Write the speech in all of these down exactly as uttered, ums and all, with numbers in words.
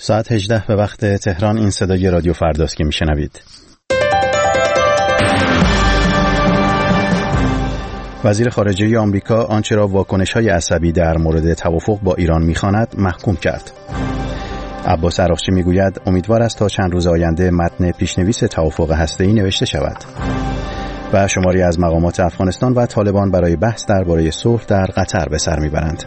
ساعت هجده به وقت تهران. این صدای رادیو فرداست که میشنوید. وزیر خارجه آمریکا آنچه را واکنش‌های عصبی در مورد توافق با ایران می‌خواند محکوم کرد. عباس عراقچی میگوید امیدوار است تا چند روز آینده متن پیشنویس توافق هسته‌ای نوشته شود. و شماری از مقامات افغانستان و طالبان برای بحث درباره صلح در قطر به سر میبرند.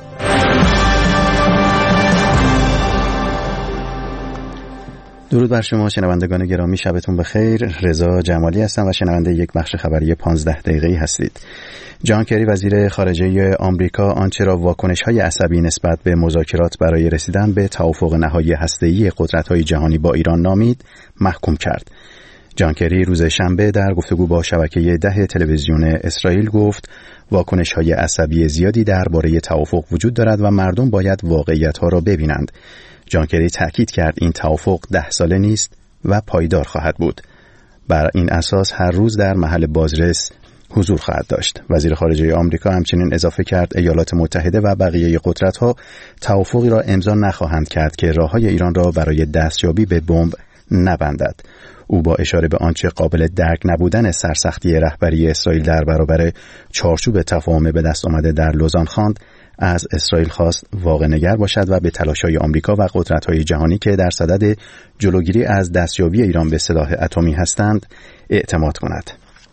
درود بر شما شنوندگان گرامی، شبتون بخیر. رضا جمالی هستم و شنونده یک بخش خبری پانزده دقیقه‌ای هستید. جان کری وزیر خارجه آمریکا آنچه را واکنش‌های عصبی نسبت به مذاکرات برای رسیدن به توافق نهایی هسته‌ای قدرت‌های جهانی با ایران نامید محکوم کرد. جان کری روز شنبه در گفتگو با شبکه ده تلویزیون اسرائیل گفت واکنش‌های عصبی زیادی درباره توافق وجود دارد و مردم باید واقعیت‌ها را ببینند. جان کری تأکید کرد این توافق ده ساله نیست و پایدار خواهد بود. بر این اساس هر روز در محل بازرس حضور خواهد داشت. وزیر خارجه آمریکا همچنین اضافه کرد ایالات متحده و بقیه قدرت‌ها توافقی را امضا نخواهند کرد که راه‌های ایران را برای دستیابی به بمب نبندد. او با اشاره به آنچه قابل درک نبودن سرسختی رهبری اسرائیل در برابر چارچوب تفاهم به دست آمده در لوزان خواند، از اسرائیل خواست واقع نگر باشد و به تلاش‌های آمریکا و قدرت‌های جهانی که در صدد جلوگیری از دستیابی ایران به سلاح اتمی هستند اعتماد کند.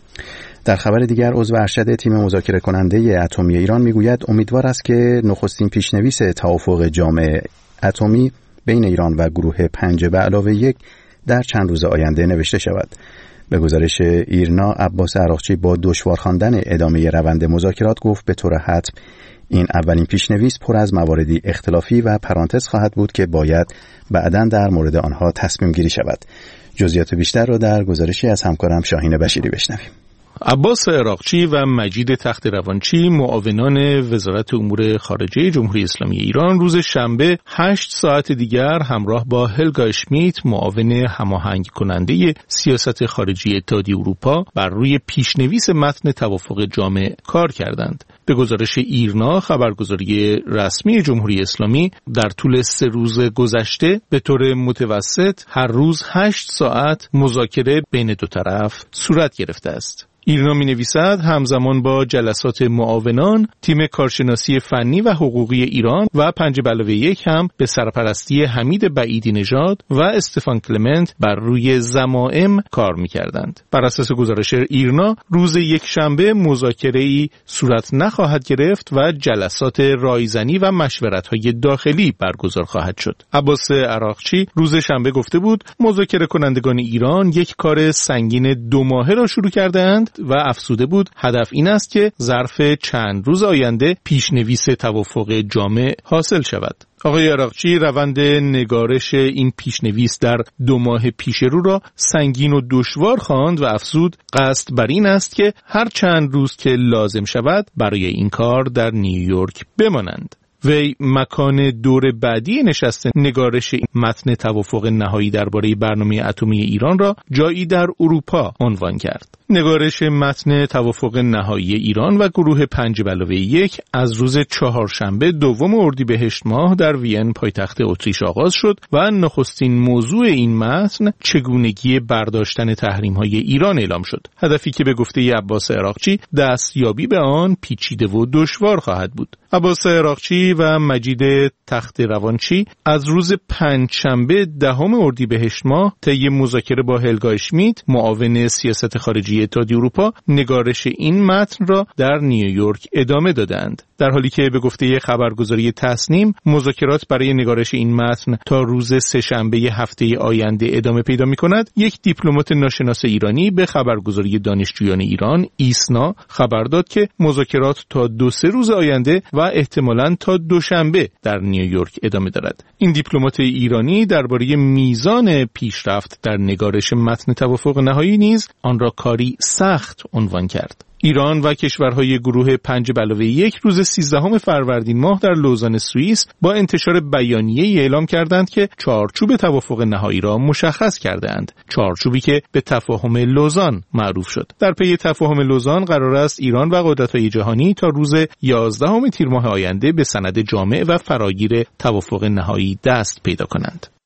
در خبر دیگر عضو ارشد تیم مذاکره کننده اتمی ایران میگوید امیدوار است که نخستین پیشنویس توافق جامع اتمی بین ایران و گروه پنج به علاوه یک در چند روز آینده نوشته شود. به گزارش ایرنا، عباس عراقچی با دشوار خواندن ادامه روند مذاکرات گفت به طور حتم این اولین پیشنویس پر از مواردی اختلافی و پرانتز خواهد بود که باید بعداً در مورد آنها تصمیم گیری شود. جزئیات بیشتر را در گزارشی از همکارم شاهین بشیری بشنویم. عباس عراقچی و مجید تخت روانچی معاونان وزارت امور خارجه جمهوری اسلامی ایران روز شنبه هشت ساعت دیگر همراه با هلگا اشمیت معاون هماهنگ کننده سیاست خارجی اتحادیه اروپا بر روی پیشنویس متن توافق جامع کار کردند. به گزارش ایرنا، خبرگزاری رسمی جمهوری اسلامی، در طول سه روز گذشته به طور متوسط هر روز هشت ساعت مذاکره بین دو طرف صورت گرفته است. ایرنا می نویسد همزمان با جلسات معاونان، تیم کارشناسی فنی و حقوقی ایران و پنج به علاوه یک هم به سرپرستی حمید بعیدی نژاد و استفان کلمنت بر روی ضمائم کار می کردند. بر اساس گزارش ایرنا، روز یک شنبه مذاکره‌ای صورت نخواهد گرفت و جلسات رایزنی و مشورت‌های داخلی برگزار خواهد شد. عباس عراقچی روز شنبه گفته بود مذاکره کنندگان ایران یک کار سنگین دو ماهه را شروع کردند و افزوده بود هدف این است که ظرف چند روز آینده پیشنویس توافق جامع حاصل شود. آقای عراقچی روند نگارش این پیشنویس در دو ماه پیش رو را سنگین و دشوار خواند و افزود قصد بر این است که هر چند روز که لازم شود برای این کار در نیویورک بمانند. وی مکان دور بعدی نشست نگارش متن توافق نهایی درباره برنامه اتمی ایران را جایی در اروپا عنوان کرد. نگارش متن توافق نهایی ایران و گروه پنج به علاوه یک از روز چهارشنبه دوم اردیبهشت ماه در وین پایتخت اتریش آغاز شد و نخستین موضوع این متن چگونگی برداشتن تحریم‌های ایران اعلام شد. هدفی که به گفته عباس عراقچی دستیابی به آن پیچیده و دشوار خواهد بود. عباس عراقچی و مجید تخت روانچی از روز پنجشنبه دهم اردیبهشت ماه طی مذاکره با هلگا اشمیت معاون سیاست خارجی اتحادیه اروپا نگارش این متن را در نیویورک ادامه دادند. در حالی که به گفته خبرگزاری تصنیم مذاکرات برای نگارش این متن تا روز سه‌شنبه هفته آینده ادامه پیدا می‌کند، یک دیپلمات ناشناس ایرانی به خبرگزاری دانشجویان ایران ایسنا خبر داد که مذاکرات تا دو سه روز آینده و احتمالاً تا دوشنبه در نیویورک ادامه دارد. این دیپلمات ایرانی درباره میزان پیشرفت در نگارش متن توافق نهایی نیز آن را کاری سخت عنوان کرد. ایران و کشورهای گروه پنج به علاوه یک روز سیزدهم فروردین ماه در لوزان سوئیس با انتشار بیانیه‌ای اعلام کردند که چارچوب توافق نهایی را مشخص کردند. چارچوبی که به تفاهم لوزان معروف شد. در پی تفاهم لوزان قرار است ایران و قدرت‌های جهانی تا روز یازدهم تیر ماه آینده به سند جامع و فراگیر توافق نهایی دست پیدا کنند.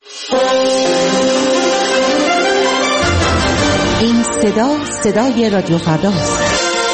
این صدا صدای رادیو فرداست.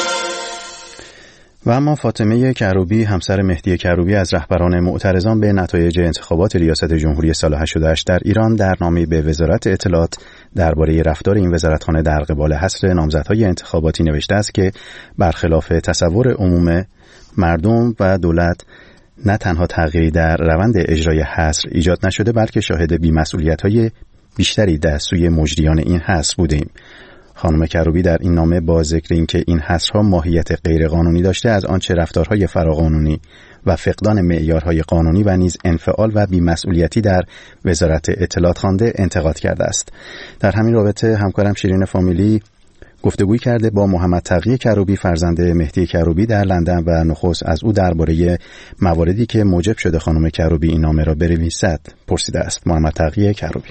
و اما فاطمه کروبی همسر مهدی کروبی از رهبران معترضان به نتایج انتخابات ریاست جمهوری سال هشتاد و هشت در ایران در نامه‌ای به وزارت اطلاعات درباره رفتار این وزارتخانه در قبال حصر نامزدهای انتخاباتی نوشته است که برخلاف تصور عموم مردم و دولت نه تنها تغییری در روند اجرای حصر ایجاد نشده، بلکه شاهد بی‌مسئولیت‌های بیشتری در سوی مجریان این حصر بودیم. خانم کروبی در این نامه با ذکر اینکه این حصرها ماهیت غیرقانونی داشته، از آنچه رفتارهای فراقانونی و فقدان معیارهای قانونی و نیز انفعال و بی‌مسئولیتی در وزارت اطلاعات خوانده انتقاد کرده است. در همین رابطه همکارم شیرین فامیلی گفتگوی کرده با محمد تقی کروبی فرزند مهدی کروبی در لندن و نخست از او درباره مواردی که موجب شده خانم کروبی این نامه را بنویسد پرسیده است. محمد تقی کروبی: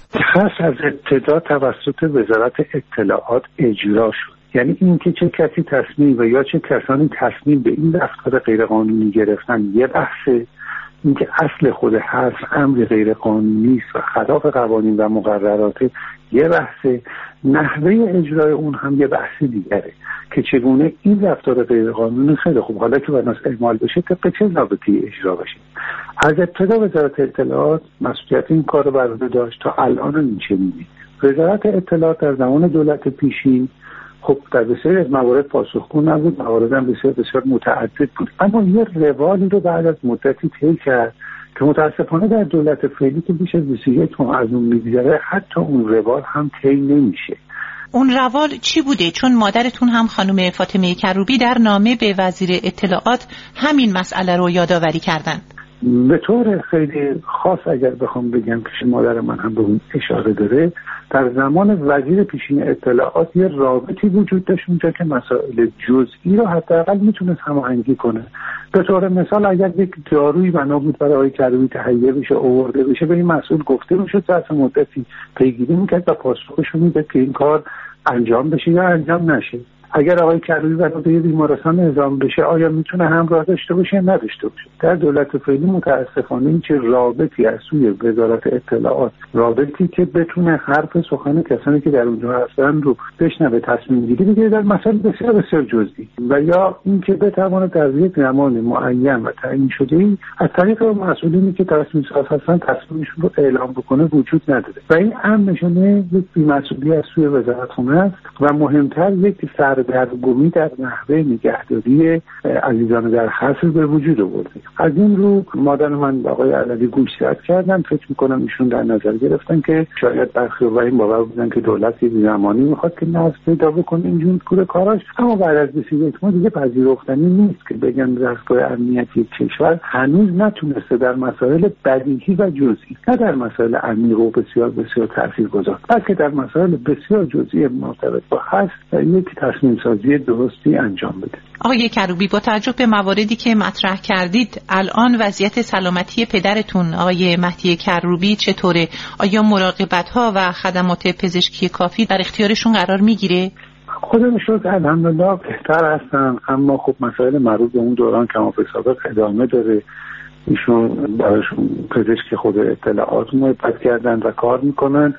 حصر از ابتدا توسط وزارت اطلاعات اجرا شد، یعنی اینکه چه کسی تصمیم و یا چه کسانی تصمیم به این رفتار غیرقانونی گرفتن یه بحثه، اینکه اصل خود حصر امر غیرقانونی است و خلاف قوانین و مقررات یه بحثه، نحوه اجرای اون هم یه بحث دیگره که چگونه این رفتار غیرقانونی خیلی خوب حالا که بناس اعمال بشه طبق چه ضابطه‌ای اجرا بشه. از ابتدا وزارت اطلاعات مسئولیت این کار رو بر عهده داشت تا الان این چنینه. وزارت اطلاعات در زمان دولت پیشین خب در بسیاری از موارد پاسخگو نبود، موارد هم بسیار بسیار متعدد بود، اما یه روالی رو بعد از مدتی طی کرد که متاسفانه در دولت فعلی که بیش از بیست و یک ماه از اون می‌گذره حتی اون روال هم طی نمیشه. اون روال چی بوده؟ چون مادرتون هم خانم فاطمه کروبی در نامه به وزیر اطلاعات همین مسئله رو یادآوری کردن. به طور خیلی خاص اگر بخوام بگم که مادر من هم به اون اشاره داره، در زمان وزیر پیشین اطلاعات یه رابطی وجود داشت اونجا که مسائل جزئی رو حداقل میتونست هماهنگی کنه. به طور مثال اگر یک دارویی بنا بود برای آقای کروبی تهیه بشه آورده بشه، به این مسئول گفته میشد ظرف مدتی پیگیری میکرد و پاسخش رو میداد که این کار انجام بشه یا انجام نشه. اگر آقای کروبی برای به بیمارستان اعزام بشه آیا میتونه همراه داشته باشه یا نداشته باشه؟ در دولت فعلی متاسفانه این چه رابطی از سوی وزارت اطلاعات، رابطی که بتونه حرف سخن کسانی که در اونجا هستن رو بشنوه، تصمیم گیری بگیره در مسائل بسیار بسیار جزئی و یا اینکه بتونه در یک زمان معین و تعیین شده‌ای از طریق مسئولینی که تصمیم ساز هستن تصمیمشون رو اعلام بکنه وجود نداره و این هم نشانه یک بی‌مسئولیت از سوی وزارتخانه است و مهمتر یک سردرگمی در نحوه نگهداری عزیزان در حصر به وجود آورده. از این رو مادر من با آقای علوی گوشزد کردن، فکر میکنم ایشون در نظر گرفتن که شاید برخی و این باور بودن که دولت یه زمانی میخواد که نظم پیدا بکنه اینجور کوره کاراش، اما بعد از بیست و یک ماه دیگه پذیرفتنی نیست که بگن دستگاه امنیتی کشور هنوز نتونسته در مسائل بدیهی و جزئی، نه در مسائل عمیق و بسیار بسیار تاثیرگذار، بلکه در مسائل بسیار جزئی مرتبط با حصر یک تصمیم سازی درستی انجام بده. آقای کروبی، با توجه به مواردی که مطرح کردید الان وضعیت سلامتی پدرتون آقای مهدی کروبی چطوره؟ آیا مراقبت‌ها و خدمات پزشکی کافی در اختیارشون قرار میگیره؟ خودم شد الحمدلله بهتر هستن، اما خب مسائل مربوط به اون دوران کمابه سابق ادامه داره. ایشون براشون پزشک خود اطلاعات محبت کردن و کار میکنن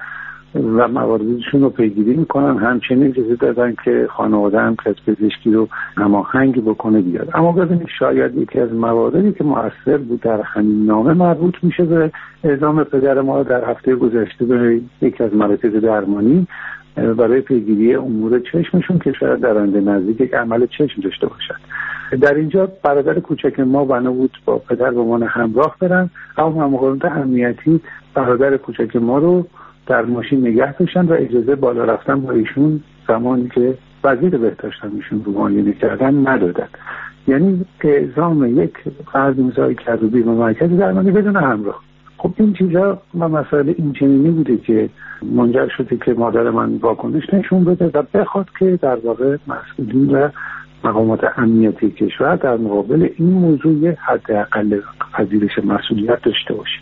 و مواردشون رو پیگیری میکنن، همچنین اجازه دادن که خانواده هم که از پزشکی رو هماهنگ بکنه بیاد. اما ببینید شاید یکی از مواردی که مؤثر بود در همین نامه مربوط میشه به اعزام پدر ما در هفته گذشته به یکی از مراکز درمانی برای پیگیری امور چشمشون که شاید در آینده نزدیک یک عمل چشم داشته باشد. در اینجا برادر کوچک ما بنا بود با پدر به عنوان همراه برن، اما مقامات امنیتی برادر کوچک ما رو در ماشین نگه داشتن و اجازه بالا رفتن با ایشون زمانی که وزیر بهداشت ایشون رو معاینه کردن ندادن. یعنی اعزام یک فرد مثل کروبی به مرکز درمانی بدون همراه. خب این چیزا و مسائل این چنینی بوده که منجر شده که مادر من واکنش نشون بده و بخواد که در واقع مسئولین و مقامات امنیتی کشور در مقابل این موضوع حداقل پذیرش مسئولیت داشته باشه.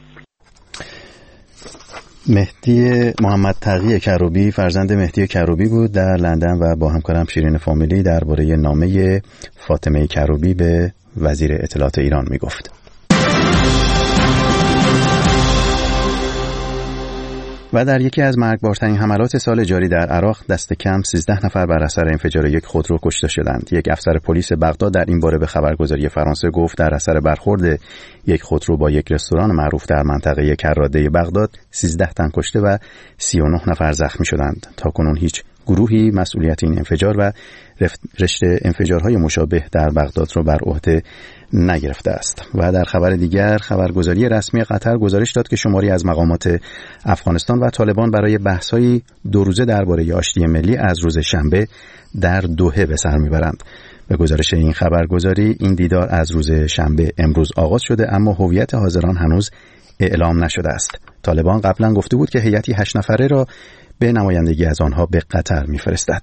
مهدی محمد تقی کروبی فرزند مهدی کروبی بود در لندن و با همکارم شیرین فامیلی درباره نامه فاطمه کروبی به وزیر اطلاعات ایران میگفت. و در یکی از مرگبارترین حملات سال جاری در عراق دست کم سیزده نفر بر اثر انفجار یک خودرو کشته شدند. یک افسر پلیس بغداد در این باره به خبرگزاری فرانسه گفت در اثر برخورد یک خودرو با یک رستوران معروف در منطقه کراده بغداد سیزده تن کشته و سی و نه نفر زخمی شدند. تاکنون هیچ گروهی مسئولیت این انفجار و رشته انفجارهای مشابه در بغداد را بر عهده نگرفته است. و در خبر دیگر، خبرگزاری رسمی قطر گزارش داد که شماری از مقامات افغانستان و طالبان برای بحث‌های دو روزه درباره آشتی ملی از روز شنبه در دوحه به سر میبرند. به گزارش این خبرگزاری این دیدار از روز شنبه امروز آغاز شده، اما هویت حاضران هنوز اعلام نشده است. طالبان قبلا گفته بود که هیئتی هشت نفره را به نمایندگی از آنها به قطر میفرستد.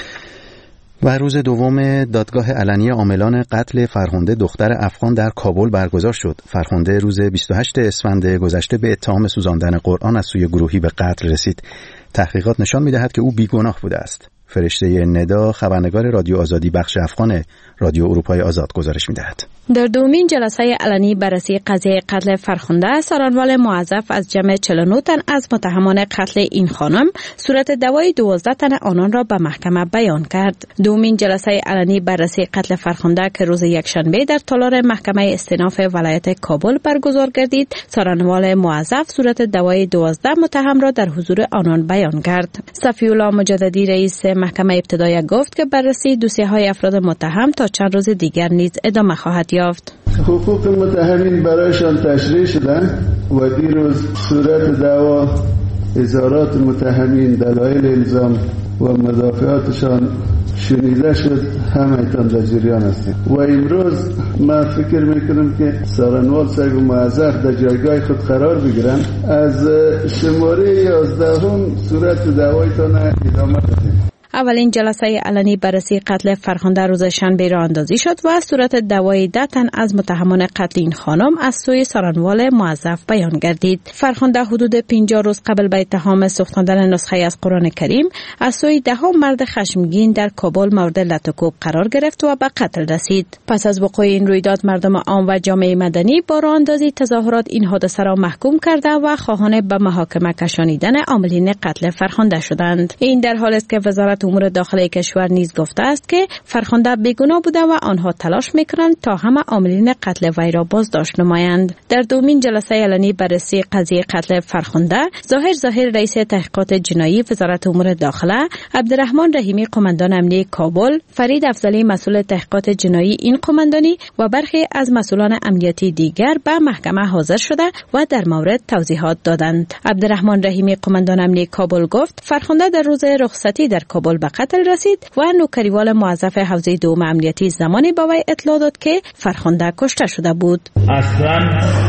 و روز دوم دادگاه علنی عاملان قتل فرخنده دختر افغان در کابل برگزار شد. فرخنده روز بیست و هشتم اسفند گذشته به اتهام سوزاندن قرآن از سوی گروهی به قتل رسید. تحقیقات نشان می‌دهد که او بیگناه بوده است. فرشته ندا، خبرنگار رادیو آزادی بخش افغان رادیو اروپای آزاد گزارش می‌دهد. در دومین جلسه علنی بررسی قضیه قتل فرخنده، سارنوال موظف از جمع چهل و نه تن از متهمان قتل این خانم صورت دوای دوازده تن آنان را به محکمه بیان کرد. دومین جلسه علنی بررسی قتل فرخنده که روز یکشنبه در تالار محکمه استئناف ولایت کابل برگزار گردید، سارنوال موظف صورت دوای دوازده متهم را در حضور آنان بیان کرد. صفی الله مجددی رئیس محکمه ابتدایی گفت که بررسی دوسیه‌های افراد متهم تا چند روز دیگر نیز ادامه خواهد یافت. حقوق متهمین برایشان تشریح شده و دیروز صورت دعوا، اظهارات متهمین، دلایل الزام و مدافعاتشان شنیده شد. همه تان در جریان هستیم و امروز ما فکر میکنم که سارنوال صاحب موظف در جایگاه خود قرار بگیرن. از شماره یازدهم صورت دعوایتان ادامه بدیم. اولین جلسه علنی بررسی قتل فرخنده روز شنبه راه اندازی شد و صورت دعوای ده تن از متهمان قتل این خانم از سوی سارنوال موظف بیان گردید. فرخنده حدود پنجاه روز قبل به اتهام سوختاندن نسخه از قرآن کریم از سوی ده مرد خشمگین در کابل مورد لط و کوب قرار گرفت و به قتل رسید. پس از وقوع این رویداد، مردم عام و جامعه مدنی با راه اندازی تظاهرات این حادثه را محکوم کرده و خواهان به محاکمه کشانیدن عاملین قتل فرخنده شدند. این در حالی است که وزارت امور داخلی کشور نیز گفته است که فرخنده بیگناه بوده و آنها تلاش میکنند تا همه عاملین قتل وی را بازداشت نمایند. در دومین جلسه علنی بررسی قضیه قتل فرخنده، ظاهر ظاهر رئیس تحقیقات جنایی وزارت امور داخله، عبدالرحمن رحیمی قماندان امنیه کابل، فرید افضلی مسئول تحقیقات جنایی این قماندانی و برخی از مسئولان امنیتی دیگر به محکمه حاضر شده و در مورد توضیحات دادند. عبدالرحمن رحیمی قماندان امنیه کابل گفت فرخنده در روز رخصتی در کابل به قتل رسید و نوکریوال موظف حوزه دوم امنیتی زمانی با وی اطلاع داد که فرخنده کشته شده بود. اصلا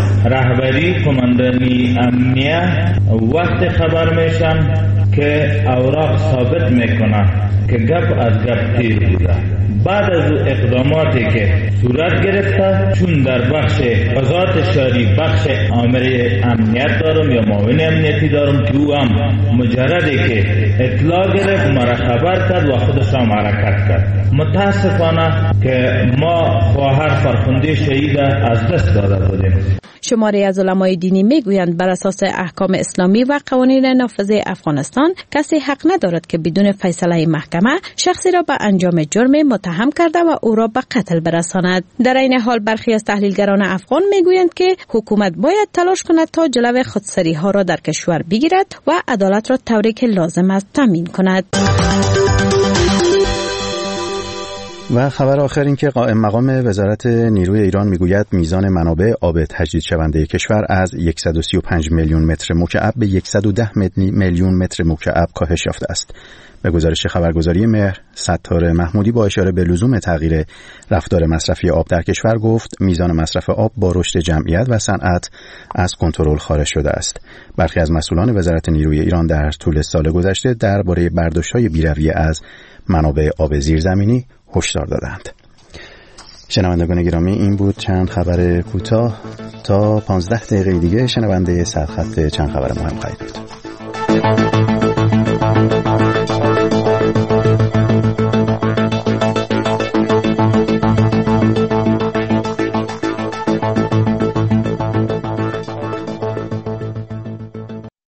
رهبری کماندانی امنیه وقت خبر میشن که اوراق ثابت میکنه که گپ از گپ تیر بوده. بعد از اقداماتی که صورت گرفته، چون در بخش قضات شهری بخش آمر امنیت دارم یا معاون امنیتی دارم که او هم مجردی که اطلاع گرفت مرا خبر کرد و خودش هم حرکت کرد. متاسفانه که ما خواهر فرخنده شهید از دست داده بودیم. شماری از علمای دینی میگویند بر اساس احکام اسلامی و قوانین نافذ افغانستان کسی حق ندارد که بدون فیصله محکمه شخصی را به انجام جرم متهم کرده و او را به قتل برساند. در این حال برخی از تحلیلگران افغان میگویند که حکومت باید تلاش کند تا جلوی خودسری ها را در کشور بگیرد و عدالت را طوری که لازم است تامین کند. و خبر آخر این که قائم مقام وزارت نیروی ایران میگوید میزان منابع آب تجدید شونده کشور از صد و سی و پنج میلیون متر مکعب به صد و ده میلیون متر مکعب کاهش یافته است. به گزارش خبرگزاری مهر، ستار محمودی با اشاره به لزوم تغییر رفتار مصرفی آب در کشور گفت میزان مصرف آب با رشد جمعیت و صنعت از کنترل خارج شده است. برخی از مسئولان وزارت نیروی ایران در طول سال گذشته درباره برداشت‌های بی‌رویه از منابع آب زیرزمینی هشدار دادند. شنوندگان گرامی، این بود چند خبر کوتاه. تا پانزده دقیقه دیگه شنونده سرخط چند خبر مهم خواهید بود.